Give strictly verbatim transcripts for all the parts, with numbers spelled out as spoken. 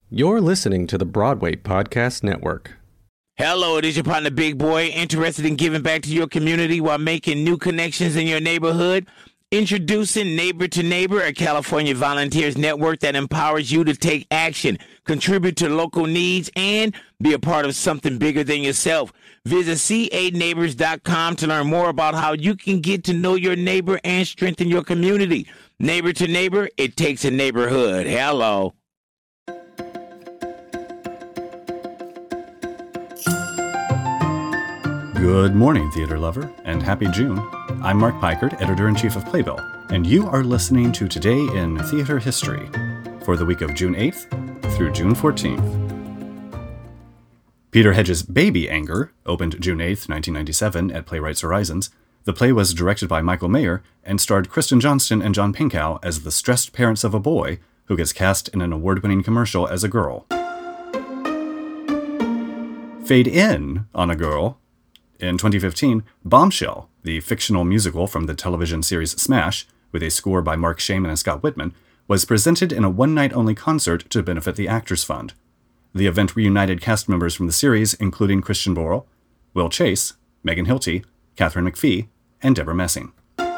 You're listening to the Broadway Podcast Network. Hello, it is your partner, Big Boy, interested in giving back to your community while making new connections in your neighborhood? Introducing Neighbor to Neighbor, a California volunteers network that empowers you to take action, contribute to local needs, and be a part of something bigger than yourself. Visit c a neighbors dot com to learn more about how you can get to know your neighbor and strengthen your community. Neighbor to Neighbor, it takes a neighborhood. Hello. Good morning, theater lover, and happy June. I'm Mark Pikert, Editor-in-Chief of Playbill, and you are listening to Today in Theater History for the week of June eighth through June fourteenth. Peter Hedges' Baby Anger opened June eighth, nineteen ninety-seven at Playwrights Horizons. The play was directed by Michael Mayer and starred Kristen Johnston and John Pinkow as the stressed parents of a boy who gets cast in an award-winning commercial as a girl. Fade in on a girl. In twenty fifteen, Bombshell, the fictional musical from the television series Smash, with a score by Mark Shaman and Scott Whitman, was presented in a one-night-only concert to benefit the Actors Fund. The event reunited cast members from the series, including Christian Borle, Will Chase, Megan Hilty, Katharine McPhee, and Deborah Messing.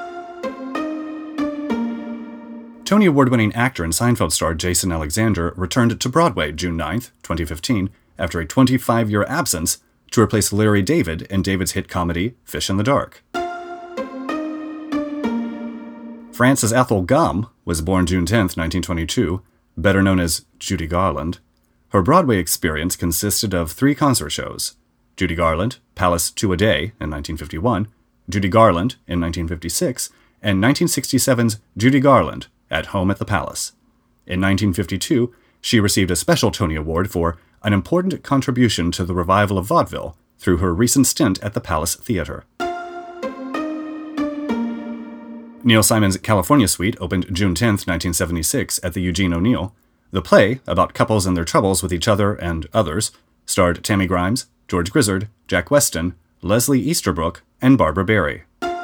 Tony Award-winning actor and Seinfeld star Jason Alexander returned to Broadway June ninth, twenty fifteen, after a twenty-five-year absence, to replace Larry David in David's hit comedy Fish in the Dark. Frances Ethel Gumm was born June tenth, nineteen twenty-two, better known as Judy Garland. Her Broadway experience consisted of three concert shows: Judy Garland, Palace Two a Day in nineteen fifty-one, Judy Garland in nineteen fifty-six, and nineteen sixty-seven's Judy Garland, At Home at the Palace. In nineteen fifty-two, she received a special Tony Award for an important contribution to the revival of vaudeville through her recent stint at the Palace Theater. Neil Simon's California Suite opened June tenth, nineteen seventy-six at the Eugene O'Neill. The play, about couples and their troubles with each other and others, starred Tammy Grimes, George Grizzard, Jack Weston, Leslie Easterbrook, and Barbara Barry.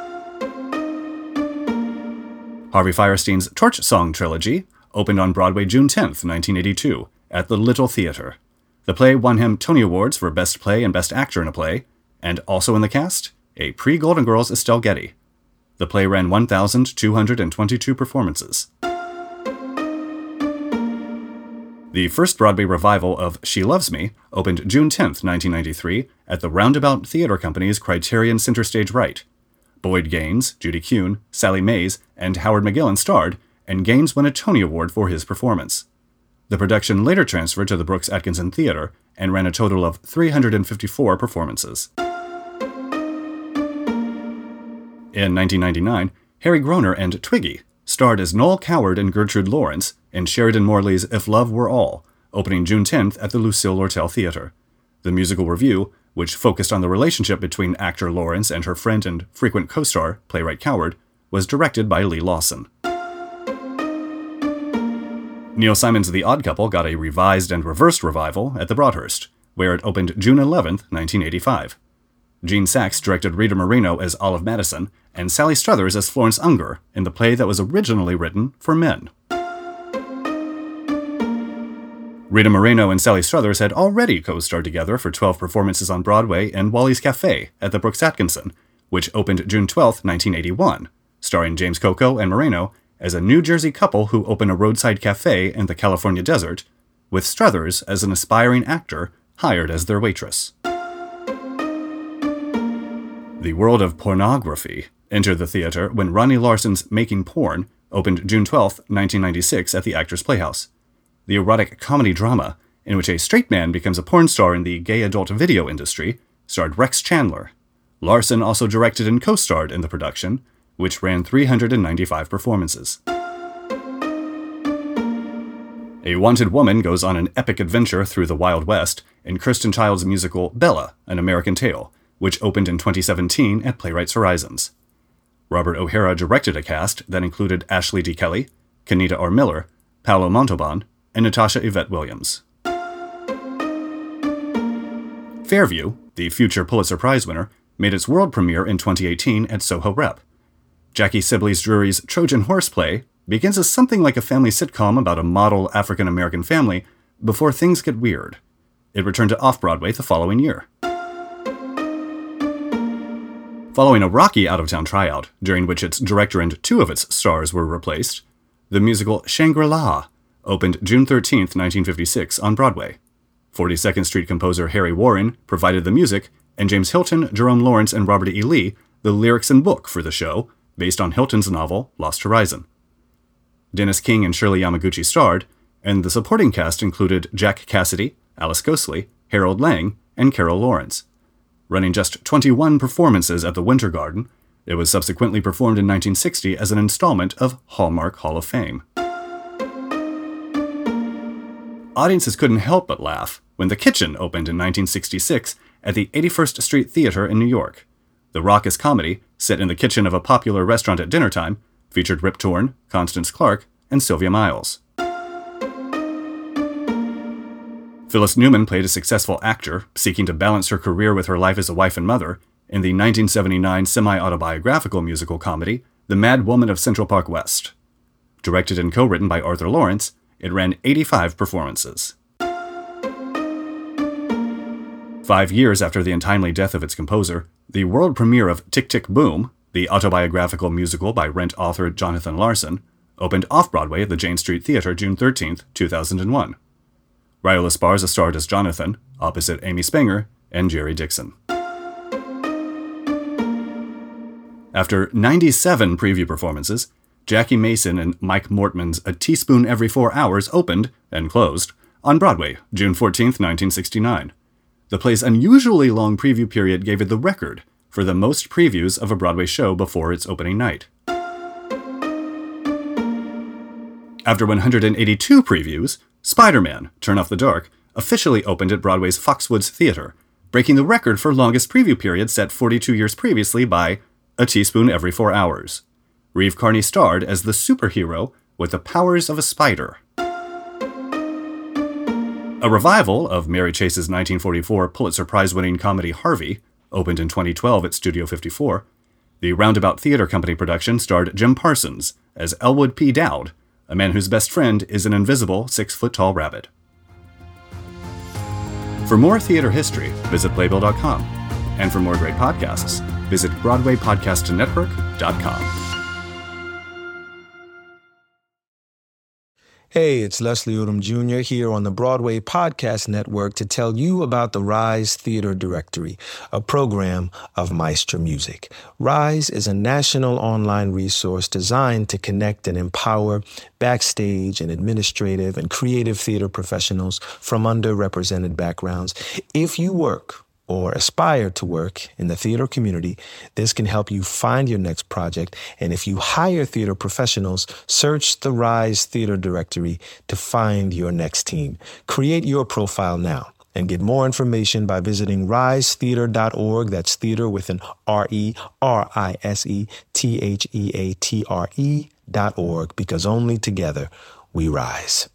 Harvey Fierstein's Torch Song Trilogy opened on Broadway June tenth, nineteen eighty-two, at the Little Theater. The play won him Tony Awards for Best Play and Best Actor in a Play, and also in the cast, a pre-Golden Girls Estelle Getty. The play ran one thousand two hundred twenty-two performances. The first Broadway revival of She Loves Me opened June tenth, nineteen ninety-three, at the Roundabout Theater Company's Criterion Center Stage Right. Boyd Gaines, Judy Kuhn, Sally Mays, and Howard McGillin starred, and Gaines won a Tony Award for his performance. The production later transferred to the Brooks Atkinson Theater and ran a total of three hundred fifty-four performances. In nineteen ninety-nine, Harry Groner and Twiggy starred as Noel Coward and Gertrude Lawrence in Sheridan Morley's If Love Were All, opening June tenth at the Lucille Lortel Theater. The musical review, which focused on the relationship between actor Lawrence and her friend and frequent co-star, playwright Coward, was directed by Lee Lawson. Neil Simon's The Odd Couple got a revised and reversed revival at the Broadhurst, where it opened June eleventh, nineteen eighty-five. Gene Saks directed Rita Moreno as Olive Madison and Sally Struthers as Florence Unger in the play that was originally written for men. Rita Moreno and Sally Struthers had already co-starred together for twelve performances on Broadway in Wally's Cafe at the Brooks Atkinson, which opened June twelfth, nineteen eighty-one, starring James Coco and Moreno as a New Jersey couple who open a roadside cafe in the California desert, with Struthers as an aspiring actor hired as their waitress. The world of pornography entered the theater when Ronnie Larson's Making Porn opened June twelfth, nineteen ninety-six at the Actors Playhouse. The erotic comedy drama, in which a straight man becomes a porn star in the gay adult video industry, starred Rex Chandler. Larson also directed and co-starred in the production, which ran three hundred ninety-five performances. A wanted woman goes on an epic adventure through the Wild West in Kirsten Child's musical Bella, An American Tale, which opened in twenty seventeen at Playwrights Horizons. Robert O'Hara directed a cast that included Ashley D. Kelly, Kenita R. Miller, Paolo Montalban, and Natasha Yvette Williams. Fairview, the future Pulitzer Prize winner, made its world premiere in twenty eighteen at Soho Rep. Jackie Sibley's Drury's Trojan Horse play begins as something like a family sitcom about a model African-American family before things get weird. It returned to Off-Broadway the following year. Following a rocky out-of-town tryout, during which its director and two of its stars were replaced, the musical Shangri-La opened June thirteenth, nineteen fifty-six on Broadway. forty-second Street composer Harry Warren provided the music, and James Hilton, Jerome Lawrence, and Robert E. Lee the lyrics and book for the show, based on Hilton's novel Lost Horizon. Dennis King and Shirley Yamaguchi starred, and the supporting cast included Jack Cassidy, Alice Ghostley, Harold Lang, and Carol Lawrence. Running just twenty-one performances at the Winter Garden, it was subsequently performed in nineteen sixty as an installment of Hallmark Hall of Fame. Audiences couldn't help but laugh when The Kitchen opened in nineteen sixty-six at the eighty-first Street Theater in New York. The raucous comedy, set in the kitchen of a popular restaurant at dinnertime, featured Rip Torn, Constance Clark, and Sylvia Miles. Phyllis Newman played a successful actor seeking to balance her career with her life as a wife and mother in the nineteen seventy-nine semi-autobiographical musical comedy The Mad Woman of Central Park West. Directed and co-written by Arthur Lawrence, it ran eighty-five performances. Five years after the untimely death of its composer, the world premiere of Tick, Tick, Boom, the autobiographical musical by Rent author Jonathan Larson, opened off-Broadway at the Jane Street Theater June thirteenth, two thousand one. Raul Esparza starred as Jonathan, opposite Amy Spenger and Jerry Dixon. After ninety-seven preview performances, Jackie Mason and Mike Mortman's A Teaspoon Every Four Hours opened, and closed, on Broadway, June fourteenth, nineteen sixty-nine. The play's unusually long preview period gave it the record for the most previews of a Broadway show before its opening night. After one hundred eighty-two previews, Spider-Man: Turn Off the Dark officially opened at Broadway's Foxwoods Theater, breaking the record for longest preview period set forty-two years previously by A Teaspoon Every Four Hours. Reeve Carney starred as the superhero with the powers of a spider. A revival of Mary Chase's nineteen forty-four Pulitzer Prize-winning comedy Harvey opened in twenty twelve at Studio fifty-four. The Roundabout Theater Company production starred Jim Parsons as Elwood P. Dowd, a man whose best friend is an invisible six-foot-tall rabbit. For more theater history, visit playbill dot com. And for more great podcasts, visit broadway podcast network dot com. Hey, it's Leslie Odom Junior here on the Broadway Podcast Network to tell you about the Rise Theater Directory, a program of Maestro Music. Rise is a national online resource designed to connect and empower backstage and administrative and creative theater professionals from underrepresented backgrounds. If you work or aspire to work in the theater community, this can help you find your next project. And if you hire theater professionals, search the Rise Theater Directory to find your next team. Create your profile now and get more information by visiting rise theater dot org. That's theater with an R E R I S E T H E A T R E dot org, because only together we rise.